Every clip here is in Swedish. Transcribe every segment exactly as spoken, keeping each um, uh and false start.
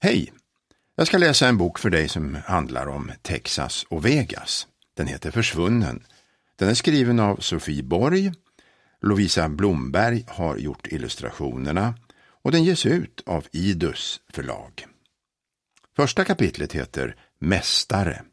Hej! Jag ska läsa en bok för dig som handlar om Texas och Vegas. Den heter Försvunnen. Den är skriven av Sofie Borg. Lovisa Blomberg har gjort illustrationerna och den ges ut av Idus förlag. Första kapitlet heter Mästare.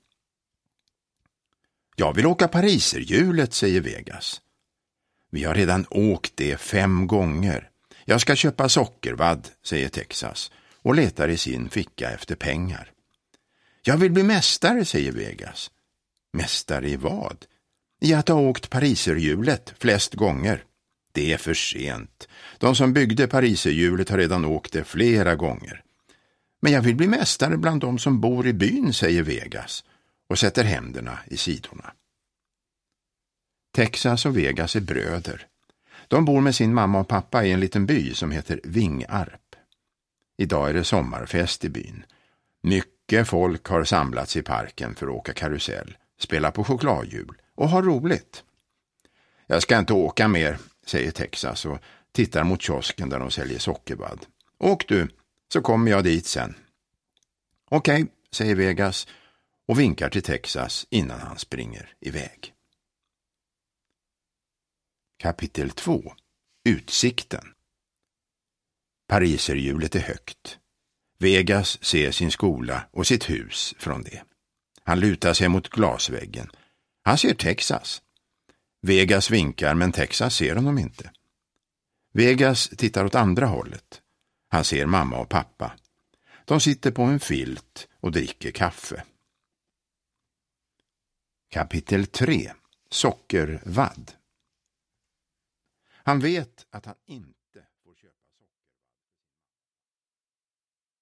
Jag vill åka pariserhjulet, säger Vegas. Vi har redan åkt det fem gånger. Jag ska köpa sockervadd, säger Texas och letar i sin ficka efter pengar. Jag vill bli mästare, säger Vegas. Mästare i vad? I att ha åkt pariserhjulet flest gånger. Det är för sent. De som byggde pariserhjulet har redan åkt det flera gånger. Men jag vill bli mästare bland de som bor i byn, säger Vegas och sätter händerna i sidorna. Texas och Vegas är bröder. De bor med sin mamma och pappa i en liten by som heter Vingarp. Idag är det sommarfest i byn. Mycket folk har samlats i parken för att åka karusell, spela på chokladhjul och ha roligt. Jag ska inte åka mer, säger Texas och tittar mot kiosken där de säljer sockervadd. Åk du, så kommer jag dit sen. Okej, säger Vegas och vinkar till Texas innan han springer iväg. Kapitel två. Utsikten. Pariserhjulet är högt. Vegas ser sin skola och sitt hus från det. Han lutar sig mot glasväggen. Han ser Texas. Vegas vinkar men Texas ser honom inte. Vegas tittar åt andra hållet. Han ser mamma och pappa. De sitter på en filt och dricker kaffe. Kapitel tre. Sockervadd. Han vet att han inte